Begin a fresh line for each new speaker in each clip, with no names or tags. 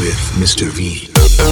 with Mr. V.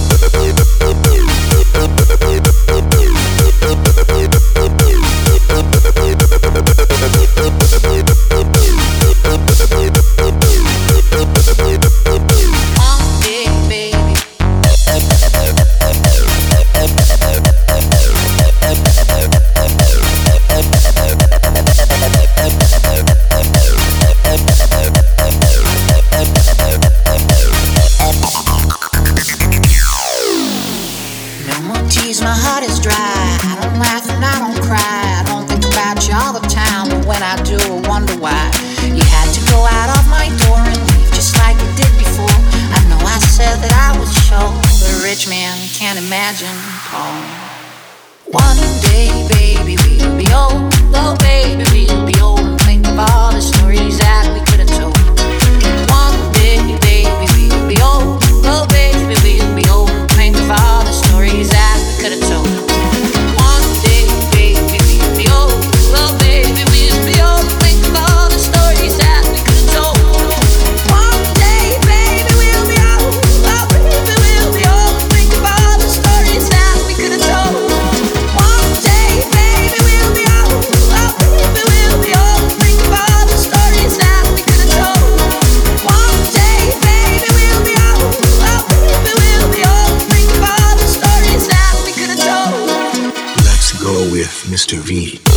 My heart is dry. I don't laugh and I don't cry. I don't think about you all the time, but when I do, I wonder why you had to go out of my door and leave just like you did before. I know I said that I would show, but a rich man can't imagine, Paul. One day, baby, we'll be old. Oh, baby, we'll be old and think of all the stories that we could have told. One day, baby, we'll be old. Oh, baby, we'll be old and think of all the stories that could have told. One day, baby, we'll be old. Oh, baby, we'll be old. Think of all the stories that we could have told. One day, baby, we'll be old. Oh, baby, we'll be old. Think of all the stories that we could have told. One day, baby, we'll be old. Oh, baby, we'll be old. Think of all the stories that we could have told. One day, baby, we'll be old. Oh, baby, we'll be old. Think of all the stories that we could have told.
Let's go with Mr. V.